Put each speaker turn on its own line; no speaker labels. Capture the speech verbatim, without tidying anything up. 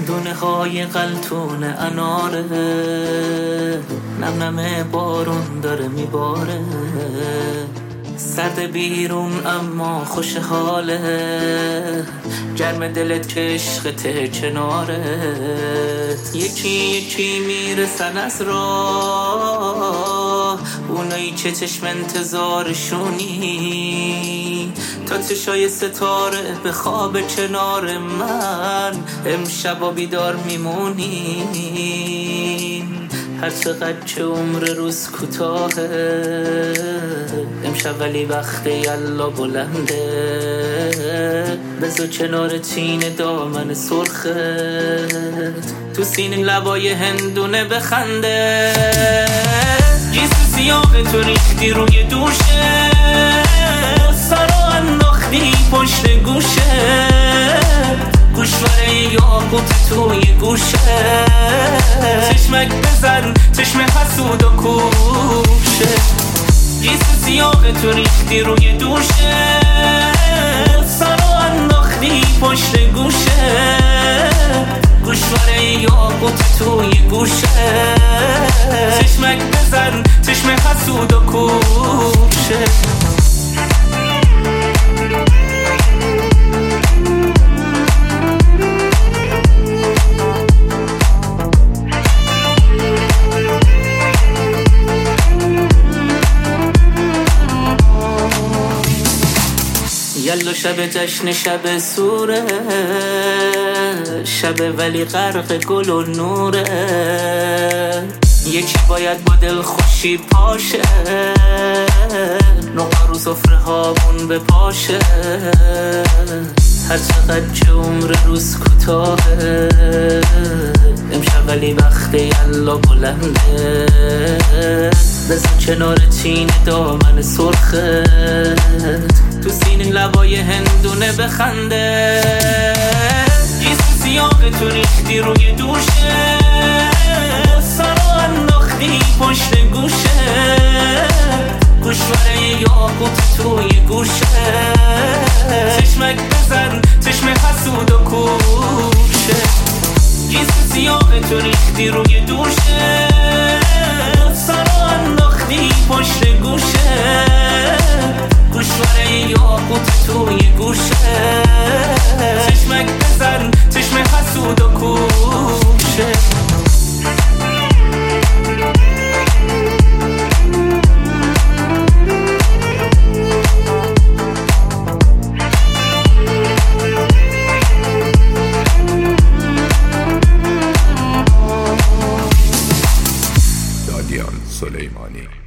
دونه های قلتون اناره، نم نم بارون داره میباره، سرد بیرون اما خوش حاله، گرم دلت که عشقته کنارت. یکی یکی میرسن از راه، اونایی که چشم انتظارشونی، تا چشای ستاره به خواب کنار من امشب بیدار میمونی. هر چقدر که عمر روز کوتاهه، امشب ولی وقت یلا بلنده. بذار کنار چین دامن سرخت، تو سینه لبای هندونه بخنده. گیسو سیاه تو ریختی روی دوشه، سرا انداختی پشت گوشه، گوشواره یاقوت توی گوشه. چشمک بزن چشم حسود و کوشه، گیسو سیاه تو ریختی روی دوشه، سرا انداختی پشت گوشه، گوشواره یاقوت توی گوشه. چشمک بزن چشم حسود و کوشه. یلا شب جشن شب سوره، شب ولی غرق گل و نوره. یکی باید با دل خوشی پاشه، نقا رو سفره هامون به پاشه. هر چقدر که عمر روز کوتاهه، امشب ولی وقت یلا بلنده. بذار کنار چین دامن سرخت، تو سینه لبای هندونه بخنده. گیسو سیاه تو ریختی روی دوشه، سرا انداختی پشت گوشه، گوشواره یاقوت توی گوشه. چشمک بزن چشم حسود و کوشه، گیسو سیاه تو ریختی روی دوشه، سرا انداختی پشت گوشه، گوشواره یاقوت توی گوشه. چشمک بزن چشم حسود و کوشه.
دادیان سلیمانی.